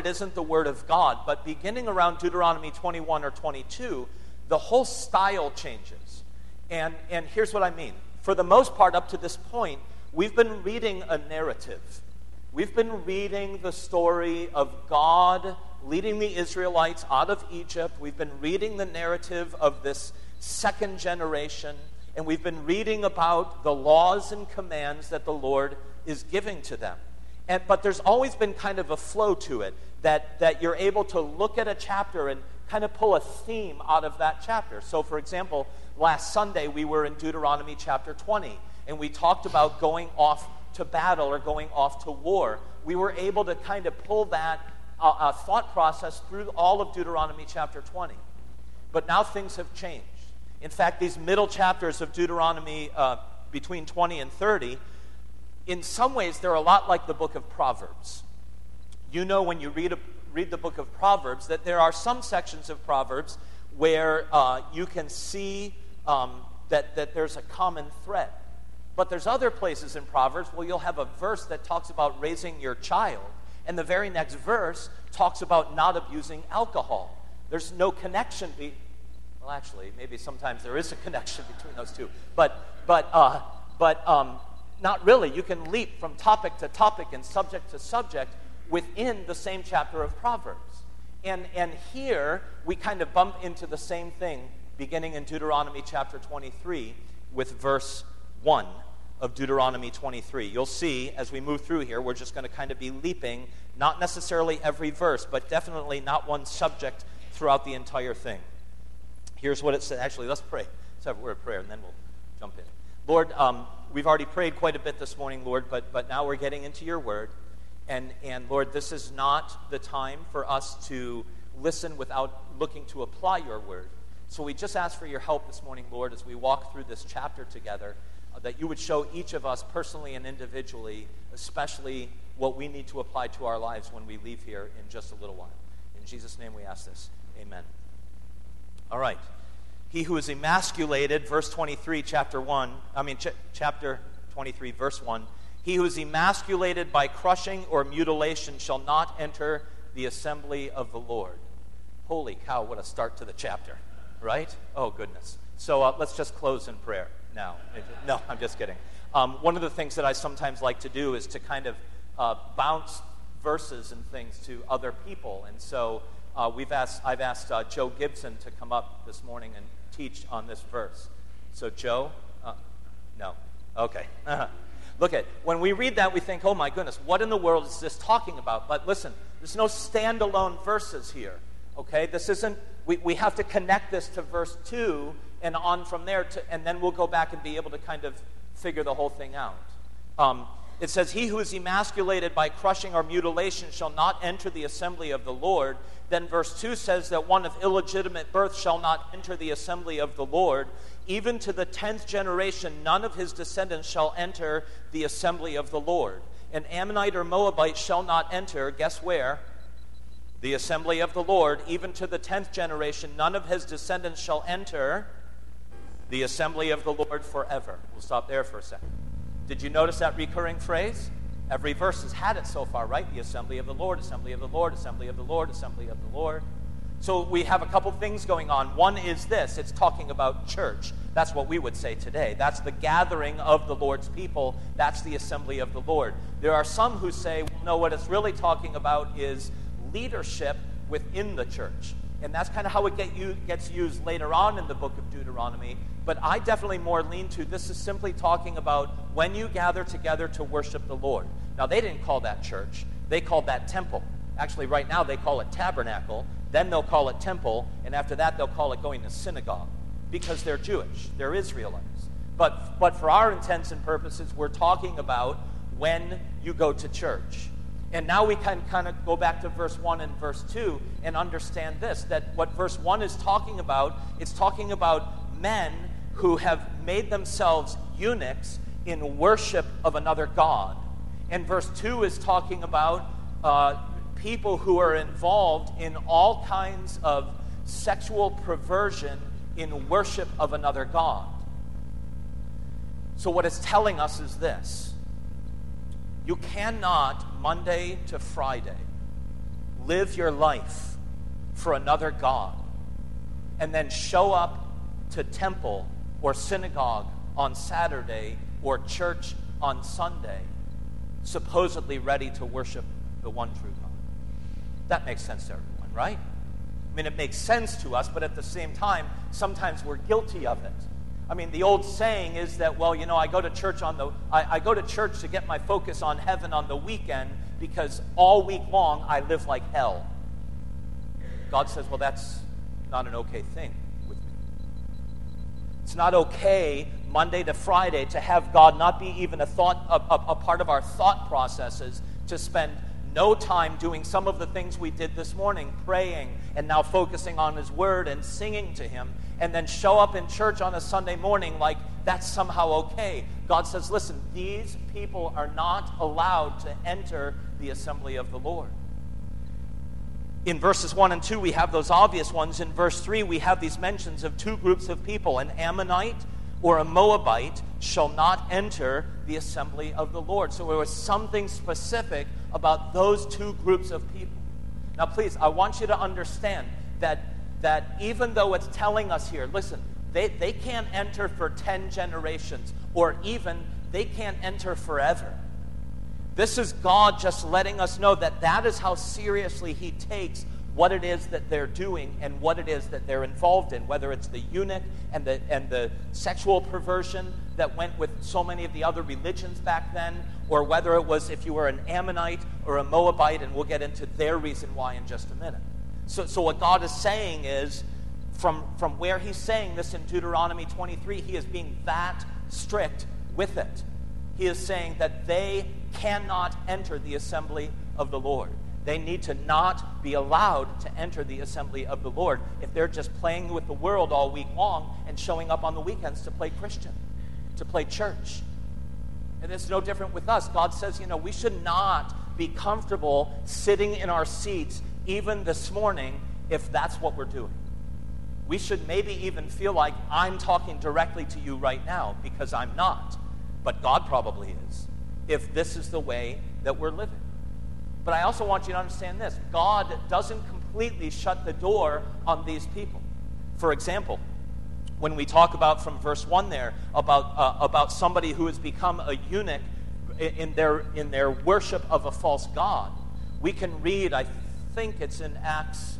it isn't the Word of God, but beginning around Deuteronomy 21 or 22, the whole style changes. And here's what I mean. For the most part, up to this point, we've been reading a narrative. We've been reading the story of God leading the Israelites out of Egypt. We've been reading the narrative of this second generation, and we've been reading about the laws and commands that the Lord is giving to them. But there's always been kind of a flow to it, that you're able to look at a chapter and kind of pull a theme out of that chapter. So, for example, last Sunday we were in Deuteronomy chapter 20, and we talked about going off to battle or going off to war. We were able to kind of pull that thought process through all of Deuteronomy chapter 20. But now things have changed. In fact, these middle chapters of Deuteronomy between 20 and 30, in some ways they're a lot like the book of Proverbs. You know, when you read the book of Proverbs, that there are some sections of Proverbs where you can see that there's a common thread. But there's other places in Proverbs where you'll have a verse that talks about raising your child, and the very next verse talks about not abusing alcohol. There's no connection. Well, actually, maybe sometimes there is a connection between those two, but not really. You can leap from topic to topic and subject to subject within the same chapter of Proverbs. And here we kind of bump into the same thing beginning in Deuteronomy chapter 23 with verse 1 of Deuteronomy 23. You'll see as we move through here, we're just going to kind of be leaping, not necessarily every verse, but definitely not one subject throughout the entire thing. Here's what it says. Actually, let's pray. Let's have a word of prayer, and then we'll jump in. Lord, we've already prayed quite a bit this morning, Lord, but now we're getting into your word. And Lord, this is not the time for us to listen without looking to apply your word. So we just ask for your help this morning, Lord, as we walk through this chapter together, that you would show each of us personally and individually, especially what we need to apply to our lives when we leave here in just a little while. In Jesus' name we ask this. Amen. All right. He who is emasculated, verse 23, chapter 23, verse 1. He who is emasculated by crushing or mutilation shall not enter the assembly of the Lord. Holy cow, what a start to the chapter, right? Oh, goodness. So let's just close in prayer now. No, I'm just kidding. One of the things that I sometimes like to do is to kind of bounce verses and things to other people. And so I've asked Joe Gibson to come up this morning and teach on this verse. So Joe? No. Okay. Look at, when we read that, we think, oh my goodness, what in the world is this talking about? But listen, there's no standalone verses here, okay? This isn't, we have to connect this to verse 2 and on from there, and then we'll go back and be able to kind of figure the whole thing out. It says, he who is emasculated by crushing or mutilation shall not enter the assembly of the Lord. Then verse 2 says that one of illegitimate birth shall not enter the assembly of the Lord. Even to the 10th generation, none of his descendants shall enter the assembly of the Lord. An Ammonite or Moabite shall not enter, guess where? The assembly of the Lord. Even to the 10th generation, none of his descendants shall enter the assembly of the Lord forever. We'll stop there for a second. Did you notice that recurring phrase? Every verse has had it so far, right? The assembly of the Lord, assembly of the Lord, assembly of the Lord, assembly of the Lord. So we have a couple things going on. One is this. It's talking about church. That's what we would say today. That's the gathering of the Lord's people. That's the assembly of the Lord. There are some who say, well, no, what it's really talking about is leadership within the church. And that's kind of how it gets used later on in the book of Deuteronomy. But I definitely more lean to this is simply talking about when you gather together to worship the Lord. Now, they didn't call that church. They called that temple. Actually, right now they call it tabernacle. Then they'll call it temple. And after that, they'll call it going to synagogue because they're Jewish. They're Israelites. But for our intents and purposes, we're talking about when you go to church. And now we can kind of go back to verse 1 and verse 2 and understand this, that what verse 1 is talking about, it's talking about men who have made themselves eunuchs in worship of another god. And verse 2 is talking about people who are involved in all kinds of sexual perversion in worship of another god. So what it's telling us is this. You cannot, Monday to Friday, live your life for another God and then show up to temple or synagogue on Saturday or church on Sunday, supposedly ready to worship the one true God. That makes sense to everyone, right? I mean, it makes sense to us, but at the same time, sometimes we're guilty of it. I mean, the old saying is that, well, you know, I go to church I go to church to get my focus on heaven on the weekend because all week long I live like hell. God says, well, that's not an okay thing with me. It's not okay Monday to Friday to have God not be even a part of our thought processes, to spend no time doing some of the things we did this morning, praying and now focusing on His Word and singing to Him, and then show up in church on a Sunday morning like that's somehow okay. God says, listen, these people are not allowed to enter the assembly of the Lord. In verses 1 and 2, we have those obvious ones. In verse 3, we have these mentions of two groups of people. An Ammonite or a Moabite shall not enter the assembly of the Lord. So there was something specific about those two groups of people. Now, please, I want you to understand that even though it's telling us here, listen, they can't enter for 10 generations, or even they can't enter forever. This is God just letting us know that is how seriously He takes what it is that they're doing and what it is that they're involved in, whether it's the eunuch and the sexual perversion that went with so many of the other religions back then, or whether it was if you were an Ammonite or a Moabite, and we'll get into their reason why in just a minute. So what God is saying is, from where He's saying this in Deuteronomy 23, He is being that strict with it. He is saying that they cannot enter the assembly of the Lord. They need to not be allowed to enter the assembly of the Lord if they're just playing with the world all week long and showing up on the weekends to play Christian, to play church. And it's no different with us. God says, you know, we should not be comfortable sitting in our seats even this morning if that's what we're doing. We should maybe even feel like I'm talking directly to you right now, because I'm not. But God probably is, if this is the way that we're living. But I also want you to understand this. God doesn't completely shut the door on these people. For example, when we talk about from verse 1 there about somebody who has become a eunuch in their worship of a false god, we can read, I think it's in Acts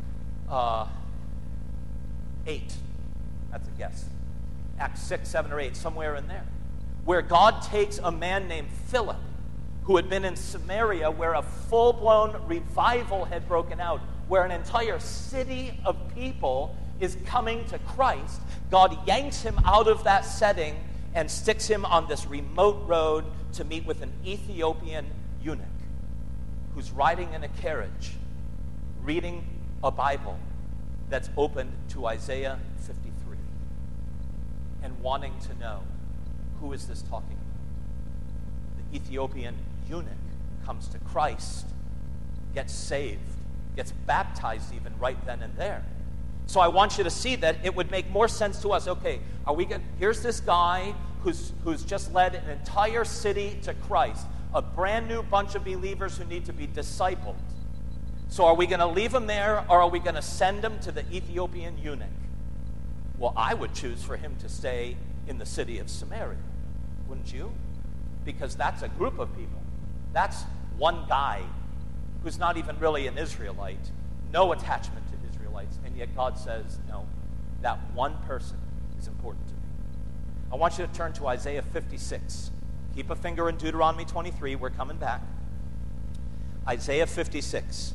8. That's a guess. Acts 6, 7, or 8, somewhere in there, where God takes a man named Philip, who had been in Samaria, where a full-blown revival had broken out, where an entire city of people is coming to Christ. God yanks him out of that setting and sticks him on this remote road to meet with an Ethiopian eunuch who's riding in a carriage, reading a Bible that's opened to Isaiah 53 and wanting to know, who is this talking about? The Ethiopian eunuch comes to Christ, gets saved, gets baptized even right then and there. So I want you to see that it would make more sense to us. Okay, here's this guy who's just led an entire city to Christ, a brand new bunch of believers who need to be discipled. So are we going to leave him there, or are we going to send him to the Ethiopian eunuch? Well, I would choose for him to stay in the city of Samaria. Wouldn't you? Because that's a group of people. That's one guy who's not even really an Israelite, no attachment to Israelites, and yet God says, no, that one person is important to me. I want you to turn to Isaiah 56. Keep a finger in Deuteronomy 23. We're coming back. Isaiah 56.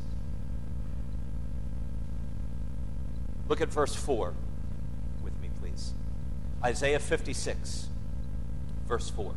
Look at verse 4 with me, please. Isaiah 56, verse 4.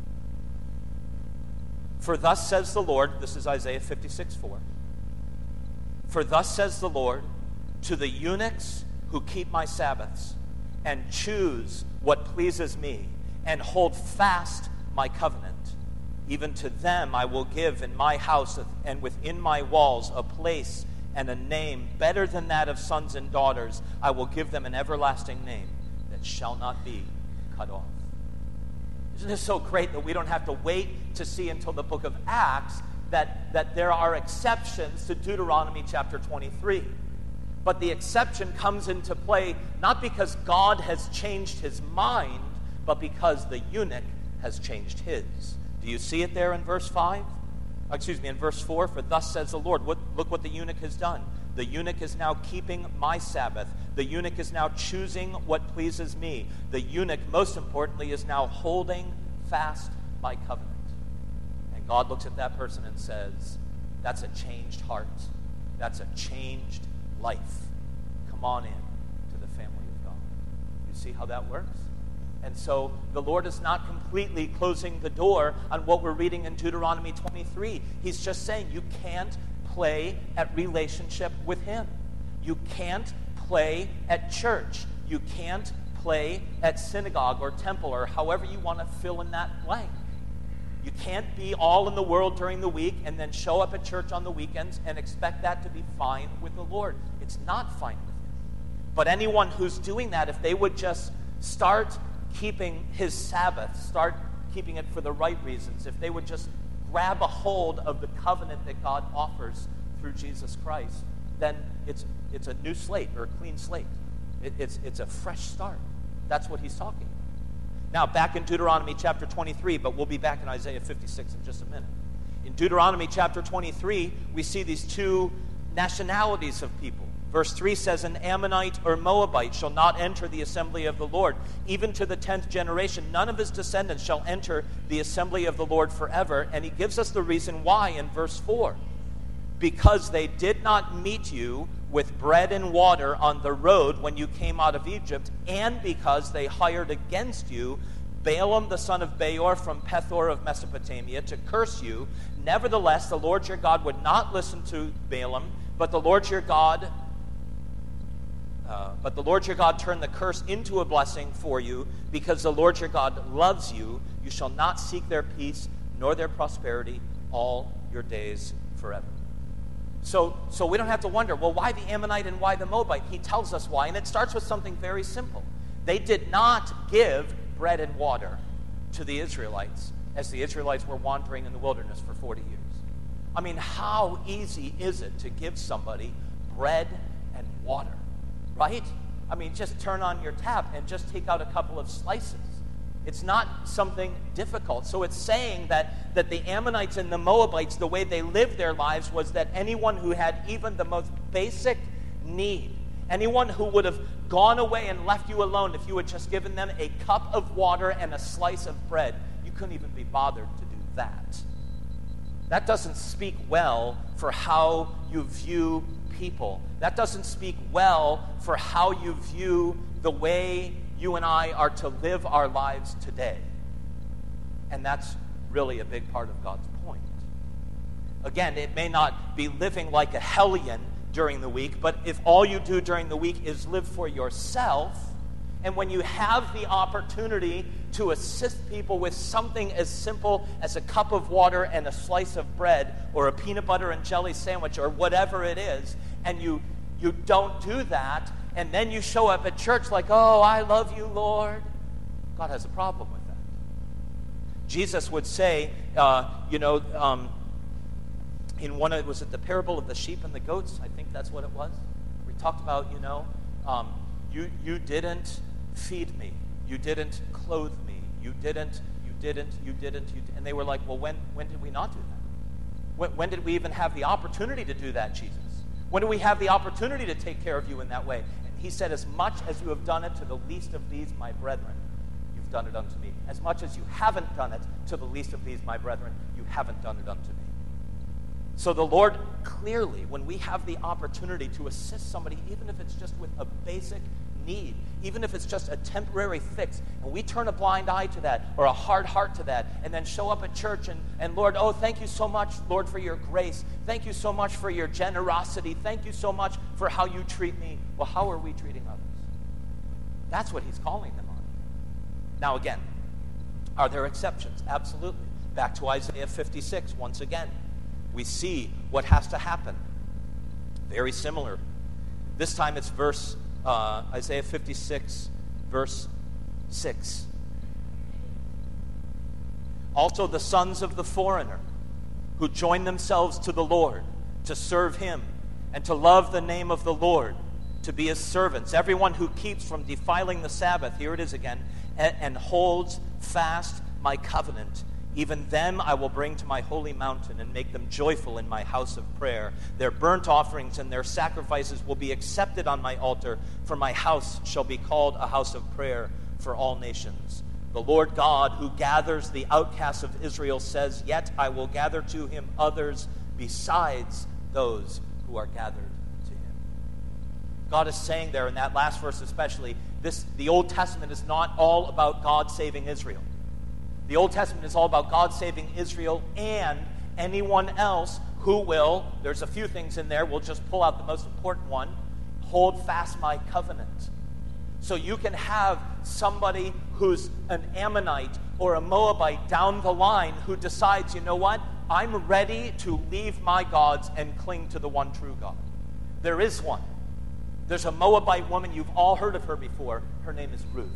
For thus says the Lord, this is Isaiah 56, 4. For thus says the Lord, to the eunuchs who keep my Sabbaths, and choose what pleases me, and hold fast my covenant, even to them I will give in my house and within my walls a place and a name better than that of sons and daughters. I will give them an everlasting name that shall not be cut off. Isn't this so great that we don't have to wait to see until the book of Acts that there are exceptions to Deuteronomy chapter 23. But the exception comes into play not because God has changed his mind, but because the eunuch has changed his. Do you see it there in verse 5? In verse 4, for thus says the Lord, look what the eunuch has done. The eunuch is now keeping my Sabbath. The eunuch is now choosing what pleases me. The eunuch, most importantly, is now holding fast my covenant. And God looks at that person and says, that's a changed heart. That's a changed life. Come on in to the family of God. You see how that works? And so the Lord is not completely closing the door on what we're reading in Deuteronomy 23. He's just saying you can't play at relationship with him. You can't play at church. You can't play at synagogue or temple or however you want to fill in that blank. You can't be all in the world during the week and then show up at church on the weekends and expect that to be fine with the Lord. It's not fine with him. But anyone who's doing that, if they would just start keeping his Sabbath, start keeping it for the right reasons, if they would just grab a hold of the covenant that God offers through Jesus Christ, then it's a new slate or a clean slate. It's a fresh start. That's what he's talking about. Now, back in Deuteronomy chapter 23, but we'll be back in Isaiah 56 in just a minute. In Deuteronomy chapter 23, we see these two nationalities of people. Verse 3 says, an Ammonite or Moabite shall not enter the assembly of the Lord. Even to the 10th generation, none of his descendants shall enter the assembly of the Lord forever. And he gives us the reason why in verse 4. Because they did not meet you with bread and water on the road when you came out of Egypt, and because they hired against you Balaam the son of Beor from Pethor of Mesopotamia to curse you. Nevertheless, the Lord your God would not listen to Balaam, but the Lord your God turned the curse into a blessing for you, because the Lord your God loves you. You shall not seek their peace nor their prosperity all your days forever. So we don't have to wonder, well, why the Ammonite and why the Moabite? He tells us why, and it starts with something very simple. They did not give bread and water to the Israelites as the Israelites were wandering in the wilderness for 40 years. I mean, how easy is it to give somebody bread and water, right? I mean, just turn on your tap and just take out a couple of slices. It's not something difficult. So it's saying that the Ammonites and the Moabites, the way they lived their lives was that anyone who had even the most basic need, anyone who would have gone away and left you alone if you had just given them a cup of water and a slice of bread, you couldn't even be bothered to do that. That doesn't speak well for how you view people. That doesn't speak well for how you view the way you and I are to live our lives today. And that's really a big part of God's point. Again, it may not be living like a hellion during the week, but if all you do during the week is live for yourself, and when you have the opportunity to assist people with something as simple as a cup of water and a slice of bread, or a peanut butter and jelly sandwich, or whatever it is, and you don't do that, and then you show up at church like, oh, I love you, Lord, God has a problem with that. Jesus would say, in one of, was it the parable of the sheep and the goats? I think that's what it was. We talked about, you didn't feed me. You didn't clothe me. You didn't. And they were like, well, when did we not do that? When did we even have the opportunity to do that, Jesus? When do we have the opportunity to take care of you in that way? And he said, as much as you have done it to the least of these, my brethren, you've done it unto me. As much as you haven't done it to the least of these, my brethren, you haven't done it unto me. So the Lord clearly, when we have the opportunity to assist somebody, even if it's just with a basic need, even if it's just a temporary fix, and we turn a blind eye to that or a hard heart to that, and then show up at church and Lord, oh, thank you so much, Lord, for your grace. Thank you so much for your generosity. Thank you so much for how you treat me. Well, how are we treating others? That's what he's calling them on. Now again, are there exceptions? Absolutely. Back to Isaiah 56 once again. We see what has to happen. Very similar. This time it's Isaiah 56, verse 6. Also the sons of the foreigner who join themselves to the Lord, to serve him, and to love the name of the Lord, to be his servants. Everyone who keeps from defiling the Sabbath, here it is again, and holds fast my covenant, even them I will bring to my holy mountain and make them joyful in my house of prayer. Their burnt offerings and their sacrifices will be accepted on my altar, for my house shall be called a house of prayer for all nations. The Lord God, who gathers the outcasts of Israel, says, yet I will gather to him others besides those who are gathered to him. God is saying there in that last verse especially, the Old Testament is not all about God saving Israel. The Old Testament is all about God saving Israel and anyone else who will, there's a few things in there, we'll just pull out the most important one, hold fast my covenant. So you can have somebody who's an Ammonite or a Moabite down the line who decides, you know what, I'm ready to leave my gods and cling to the one true God. There is one. There's a Moabite woman, you've all heard of her before. Her name is Ruth.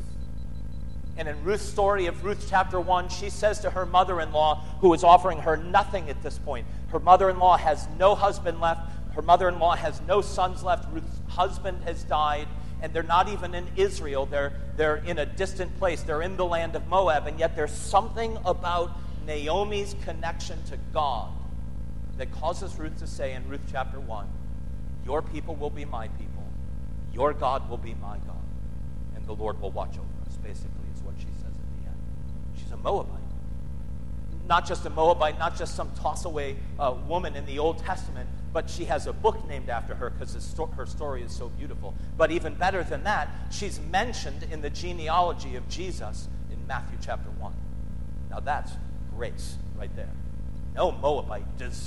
And in Ruth's story of Ruth chapter 1, she says to her mother-in-law, who is offering her nothing at this point. Her mother-in-law has no husband left. Her mother-in-law has no sons left. Ruth's husband has died. And they're not even in Israel. They're in a distant place. They're in the land of Moab. And yet there's something about Naomi's connection to God that causes Ruth to say in Ruth chapter 1, your people will be my people. Your God will be my God. And the Lord will watch over us, basically, is what she says at the end. She's a Moabite. Not just a Moabite, not just some toss-away woman in the Old Testament, but she has a book named after her because her story is so beautiful. But even better than that, she's mentioned in the genealogy of Jesus in Matthew chapter 1. Now that's grace right there. No Moabite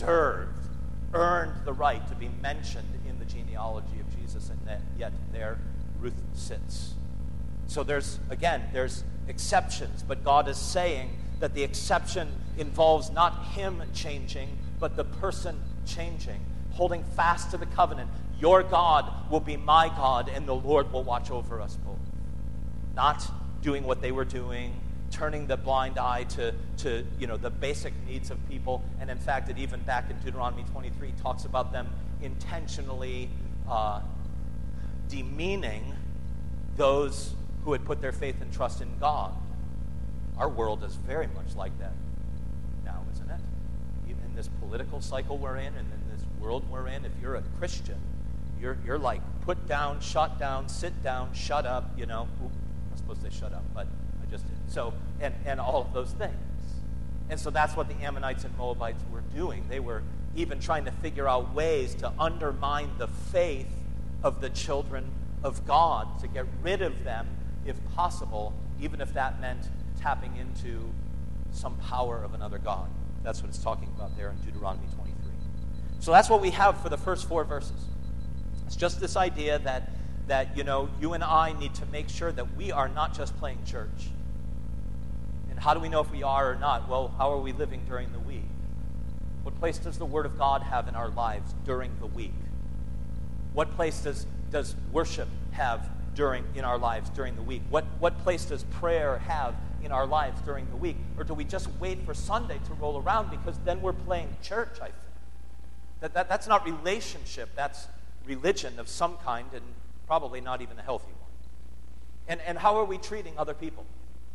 earned the right to be mentioned in the genealogy of Jesus, and yet there Ruth sits. So there's exceptions, but God is saying that the exception involves not him changing, but the person changing, holding fast to the covenant. Your God will be my God, and the Lord will watch over us both. Not doing what they were doing, turning the blind eye to the basic needs of people. And in fact, it even back in Deuteronomy 23 talks about them intentionally demeaning those who had put their faith and trust in God. Our world is very much like that now, isn't it? Even in this political cycle we're in, and in this world we're in, if you're a Christian, you're like put down, shut down, sit down, shut up, I'm not supposed to say shut up, but I just did. So, and all of those things. And so that's what the Ammonites and Moabites were doing. They were even trying to figure out ways to undermine the faith of the children of God, to get rid of them if possible, even if that meant tapping into some power of another God. That's what it's talking about there in Deuteronomy 23. So that's what we have for the first 4 verses. It's just this idea that you and I need to make sure that we are not just playing church. And how do we know if we are or not? Well, how are we living during the week? What place does the Word of God have in our lives during the week? What place does worship have in our lives during the week? What place does prayer have in our lives during the week? Or do we just wait for Sunday to roll around because then we're playing church, I think? That's not relationship. That's religion of some kind, and probably not even a healthy one. And how are we treating other people?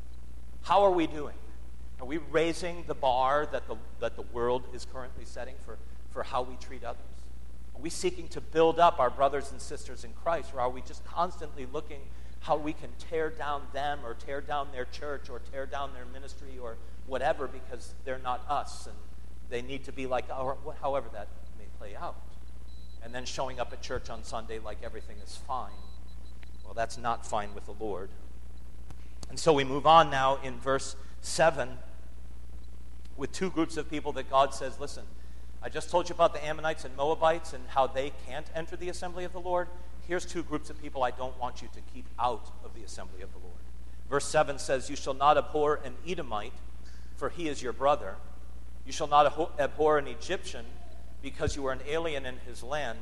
How are we doing? Are we raising the bar that the world is currently setting for how we treat others? Are we seeking to build up our brothers and sisters in Christ, or are we just constantly looking how we can tear down them or tear down their church or tear down their ministry or whatever because they're not us and they need to be like, or however that may play out? And then showing up at church on Sunday like everything is fine. Well, that's not fine with the Lord. And so we move on now in verse 7 with 2 groups of people that God says, listen, I just told you about the Ammonites and Moabites and how they can't enter the assembly of the Lord. Here's 2 groups of people I don't want you to keep out of the assembly of the Lord. Verse 7 says, you shall not abhor an Edomite, for he is your brother. You shall not abhor an Egyptian, because you are an alien in his land.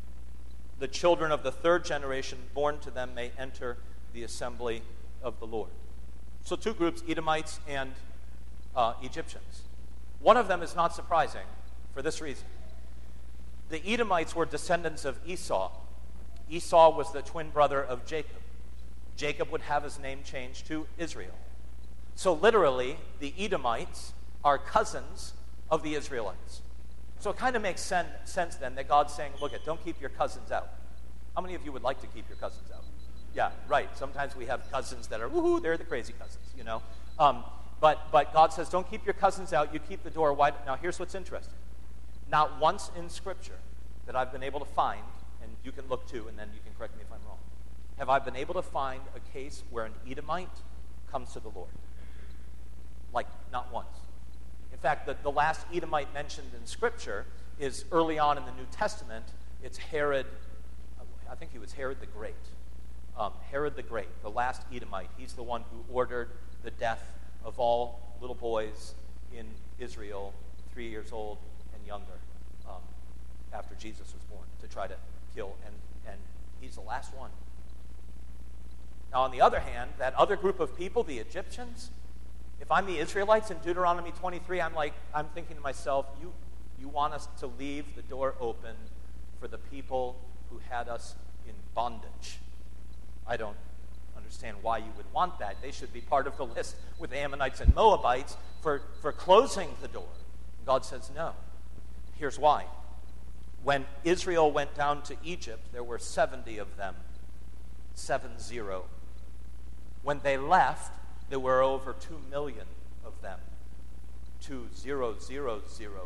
The children of the 3rd generation born to them may enter the assembly of the Lord. So 2 groups, Edomites and Egyptians. One of them is not surprising. for this reason. The Edomites were descendants of Esau. Esau was the twin brother of Jacob. Jacob would have his name changed to Israel. So literally, the Edomites are cousins of the Israelites. So it kind of makes sense then that God's saying, look, don't keep your cousins out. How many of you would like to keep your cousins out? Yeah, right. Sometimes we have cousins that are, woohoo, they're the crazy cousins, you know. But God says, don't keep your cousins out. You keep the door wide. Now, here's what's interesting. Not once in Scripture that I've been able to find, and you can look too, and then you can correct me if I'm wrong, have I been able to find a case where an Edomite comes to the Lord. Like, not once. In fact, the last Edomite mentioned in Scripture is early on in the New Testament. It's Herod, I think he was Herod the Great. Herod the Great, the last Edomite. He's the one who ordered the death of all little boys in Israel, 3 years old and younger, after Jesus was born, to try to kill, and he's the last one. Now, on the other hand, that other group of people, the Egyptians, if I'm the Israelites in Deuteronomy 23, I'm thinking to myself, you want us to leave the door open for the people who had us in bondage. I don't understand why you would want that. They should be part of the list with Ammonites and Moabites for closing the door. God says no. Here's why. When Israel went down to Egypt, there were 70 of them. 70. When they left, there were over 2 million of them. 2,000,000,000.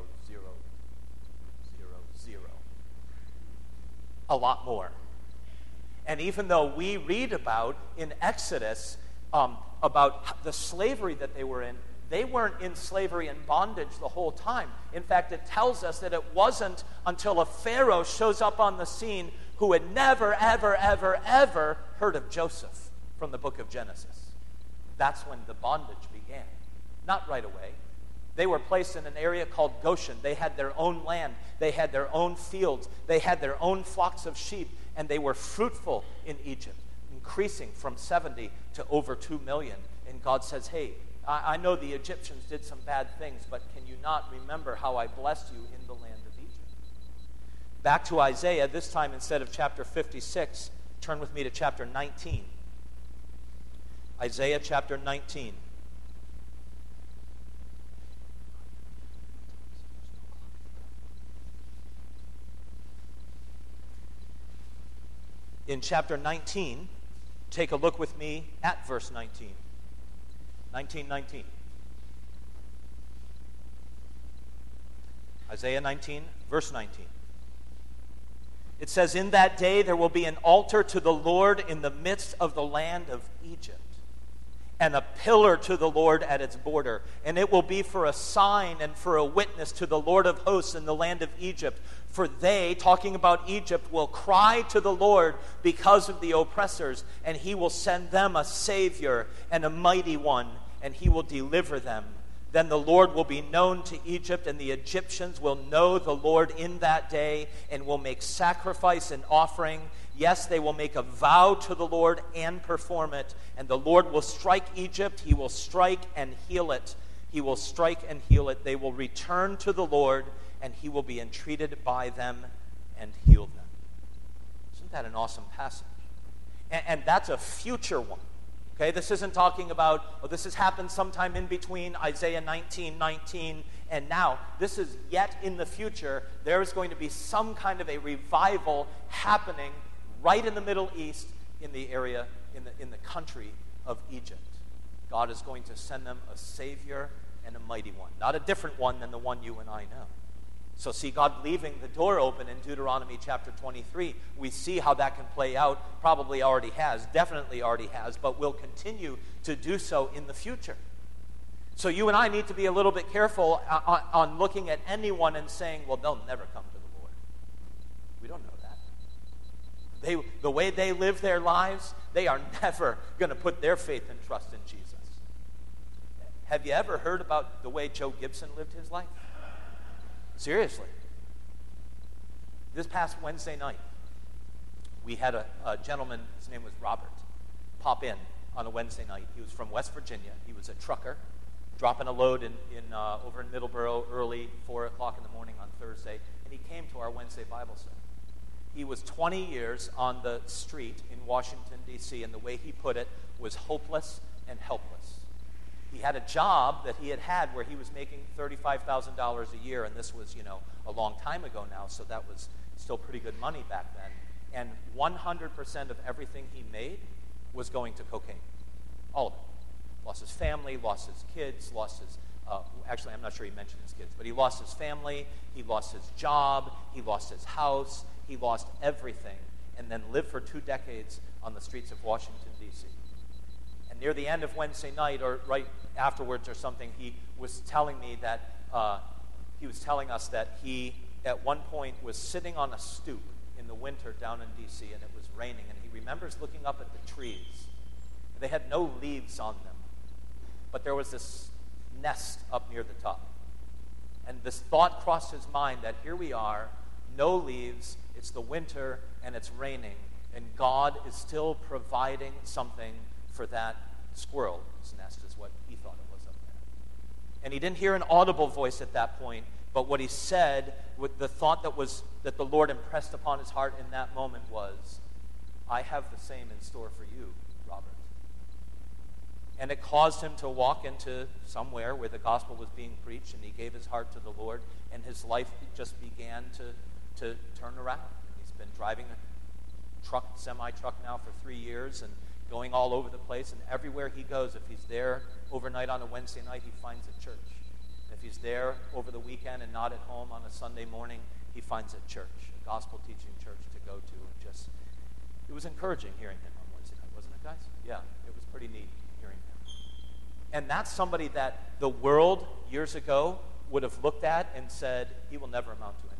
A lot more. And even though we read about in Exodus about the slavery that they were in, they weren't in slavery and bondage the whole time. In fact, it tells us that it wasn't until a Pharaoh shows up on the scene who had never, ever, ever, ever heard of Joseph from the book of Genesis. That's when the bondage began. Not right away. They were placed in an area called Goshen. They had their own land. They had their own fields. They had their own flocks of sheep. And they were fruitful in Egypt, increasing from 70 to over 2 million. And God says, hey, I know the Egyptians did some bad things, but can you not remember how I blessed you in the land of Egypt? Back to Isaiah, this time instead of chapter 56, turn with me to chapter 19. Isaiah chapter 19. In chapter 19, take a look with me at verse 19. 19:19. Isaiah 19, verse 19. It says, in that day there will be an altar to the Lord in the midst of the land of Egypt, and a pillar to the Lord at its border. And it will be for a sign and for a witness to the Lord of hosts in the land of Egypt. For they, talking about Egypt, will cry to the Lord because of the oppressors, and he will send them a Savior and a mighty one, and he will deliver them. Then the Lord will be known to Egypt, and the Egyptians will know the Lord in that day, and will make sacrifice and offering. Yes, they will make a vow to the Lord and perform it. And the Lord will strike Egypt. He will strike and heal it. He will strike and heal it. They will return to the Lord, and he will be entreated by them and heal them. Isn't that an awesome passage? And that's a future one. Okay, this isn't talking about, this has happened sometime in between Isaiah 19:19 and now. This is yet in the future. There is going to be some kind of a revival happening right in the Middle East, in the area, in the country of Egypt. God is going to send them a Savior and a mighty one. Not a different one than the one you and I know. So see, God leaving the door open in Deuteronomy chapter 23, we see how that can play out. Probably already has, definitely already has, but will continue to do so in the future. So you and I need to be a little bit careful on looking at anyone and saying, well, they'll never come to the Lord. We don't know that. The way they live their lives, they are never going to put their faith and trust in Jesus. Have you ever heard about the way Joe Gibson lived his life? Seriously. This past Wednesday night, we had a gentleman, his name was Robert, pop in on a Wednesday night. He was from West Virginia. He was a trucker. dropping a load over in Middleborough early, 4 o'clock in the morning on Thursday, and he came to our Wednesday Bible study. He was 20 years on the street in Washington, D.C., and the way he put it was hopeless and helpless. He had a job that he had where he was making $35,000 a year, and this was, a long time ago now, so that was still pretty good money back then. And 100% of everything he made was going to cocaine. All of it. Lost his family, lost his kids, lost his... actually, I'm not sure he mentioned his kids, but he lost his family, he lost his job, he lost his house, he lost everything, and then lived for 2 decades on the streets of Washington, D.C. And near the end of Wednesday night, or right afterwards or something, he was telling me that, he was telling us that he, at one point, was sitting on a stoop in the winter down in D.C., and it was raining, and he remembers looking up at the trees. They had no leaves on them, but there was this nest up near the top. And this thought crossed his mind that here we are, no leaves, it's the winter, and it's raining, and God is still providing something for that squirrel. His nest is what he thought it was up there. And he didn't hear an audible voice at that point, but what he said, with the thought that the Lord impressed upon his heart in that moment was, I have the same in store for you, Robert. And it caused him to walk into somewhere where the gospel was being preached, and he gave his heart to the Lord, and his life just began to turn around. He's been driving a semi-truck now for 3 years and going all over the place, and everywhere he goes, if he's there overnight on a Wednesday night, he finds a church. If he's there over the weekend and not at home on a Sunday morning, he finds a church, a gospel-teaching church to go to. And it was encouraging hearing him on Wednesday night, wasn't it, guys? Yeah, it was pretty neat hearing him. And that's somebody that the world years ago would have looked at and said, he will never amount to anything.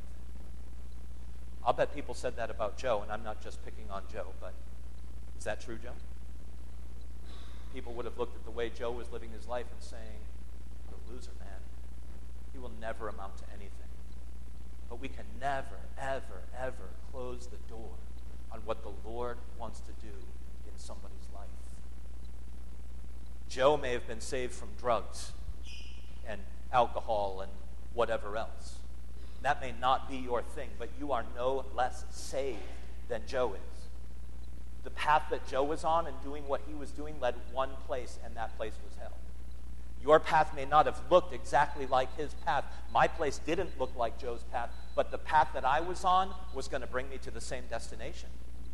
I'll bet people said that about Joe, and I'm not just picking on Joe, but is that true, Joe? People would have looked at the way Joe was living his life and saying, what a loser, man. He will never amount to anything. But we can never, ever, ever close the door on what the Lord wants to do in somebody's life. Joe may have been saved from drugs and alcohol and whatever else. That may not be your thing, but you are no less saved than Joe is. The path that Joe was on and doing what he was doing led one place, and that place was hell. Your path may not have looked exactly like his path. My place didn't look like Joe's path, but the path that I was on was going to bring me to the same destination.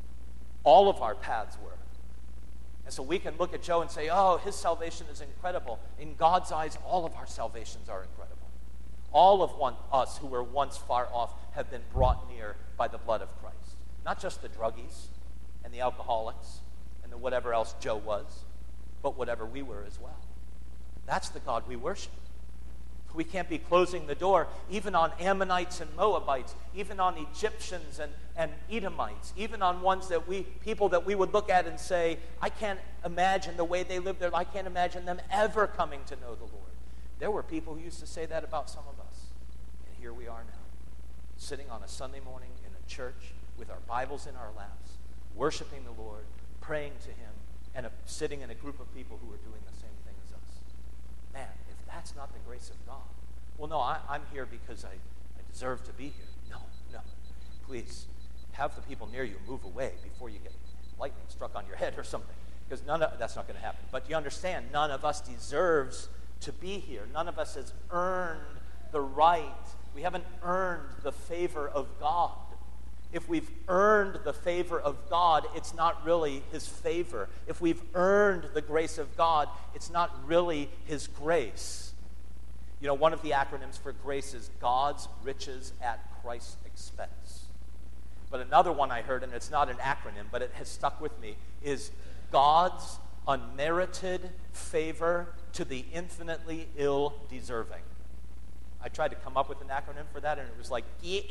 All of our paths were. And so we can look at Joe and say, oh, his salvation is incredible. In God's eyes, all of our salvations are incredible. All of us who were once far off have been brought near by the blood of Christ. Not just the druggies and the alcoholics and the whatever else Joe was, but whatever we were as well. That's the God we worship. We can't be closing the door even on Ammonites and Moabites, even on Egyptians and Edomites, even on people that we would look at and say, I can't imagine the way they lived there. I can't imagine them ever coming to know the Lord. There were people who used to say that about some of us. And here we are now, sitting on a Sunday morning in a church with our Bibles in our laps, worshiping the Lord, praying to him, and sitting in a group of people who are doing the same thing as us. Man, if that's not the grace of God. Well, no, I'm here because I deserve to be here. No. Please, have the people near you move away before you get lightning struck on your head or something. Because that's not going to happen. But you understand, none of us deserves to be here. None of us has earned the right. We haven't earned the favor of God. If we've earned the favor of God, it's not really his favor. If we've earned the grace of God, it's not really his grace. You know, one of the acronyms for grace is God's riches at Christ's expense. But another one I heard, and it's not an acronym, but it has stuck with me, is God's unmerited favor to the infinitely ill-deserving. I tried to come up with an acronym for that, and it was like,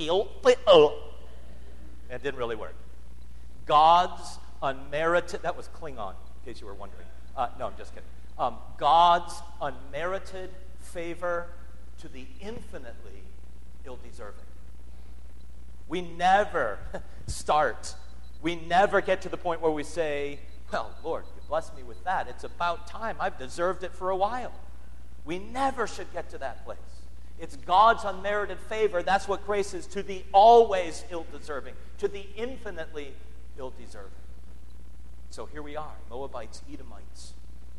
and it didn't really work. God's unmerited, that was Klingon, in case you were wondering. No, I'm just kidding. God's unmerited favor to the infinitely ill-deserving. We never we never get to the point where we say, well, Lord, you blessed me with that. It's about time. I've deserved it for a while. We never should get to that place. It's God's unmerited favor. That's what grace is, to the always ill-deserving, to the infinitely ill-deserving. So here we are, Moabites, Edomites,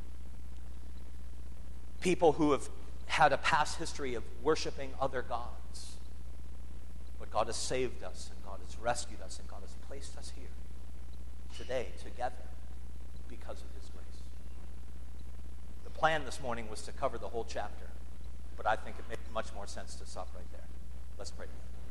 people who have had a past history of worshiping other gods. But God has saved us, and God has rescued us, and God has placed us here today together because of his grace. The plan this morning was to cover the whole chapter, but I think it made much more sense to stop right there. Let's pray.